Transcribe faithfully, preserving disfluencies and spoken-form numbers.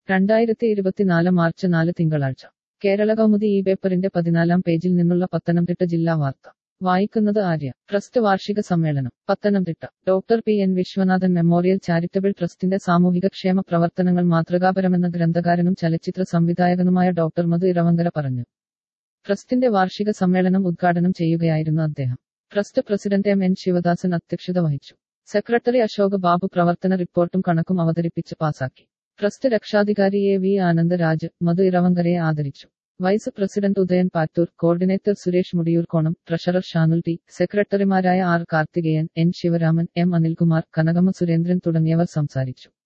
രണ്ടായിരത്തി ഇരുപത്തിനാല് മാർച്ച് നാല് തിങ്കളാഴ്ച കേരള കൗമുദി ഈ പേപ്പറിന്റെ പതിനാലാം പേജിൽ നിന്നുള്ള പത്തനംതിട്ട ജില്ലാ വാർത്ത വായിക്കുന്നത് ആര്യ. ട്രസ്റ്റ് വാർഷിക സമ്മേളനം Pathanamthitta. Doctor P N Viswanathan memorial charitable ട്രസ്റ്റിന്റെ സാമൂഹിക ക്ഷേമ പ്രവർത്തനങ്ങൾ മാതൃകാപരമെന്ന് ഗ്രന്ഥകാരനും ചലച്ചിത്ര സംവിധായകനുമായ ഡോക്ടർ മധു ഇറവങ്കര പറഞ്ഞു. ട്രസ്റ്റിന്റെ വാർഷിക സമ്മേളനം ഉദ്ഘാടനം ചെയ്യുകയായിരുന്നു അദ്ദേഹം. Trust president M N Sivadasan അധ്യക്ഷത വഹിച്ചു. സെക്രട്ടറി അശോക് ബാബു പ്രവർത്തന റിപ്പോർട്ടും കണക്കും അവതരിപ്പിച്ച് പാസാക്കി. ട്രസ്റ്റ് രക്ഷാധികാരി എ വി ആനന്ദരാജ് മധു ഇറവങ്കരയെ ആദരിച്ചു. Vice president Udayan Pattoor, coordinator Suresh Mudiyoorkonam, treasurer Shanul T, സെക്രട്ടറിമാരായ R Karthikeyan, N Sivaraman, M Anilkumar, Kanakamma Surendran തുടങ്ങിയവർ സംസാരിച്ചു.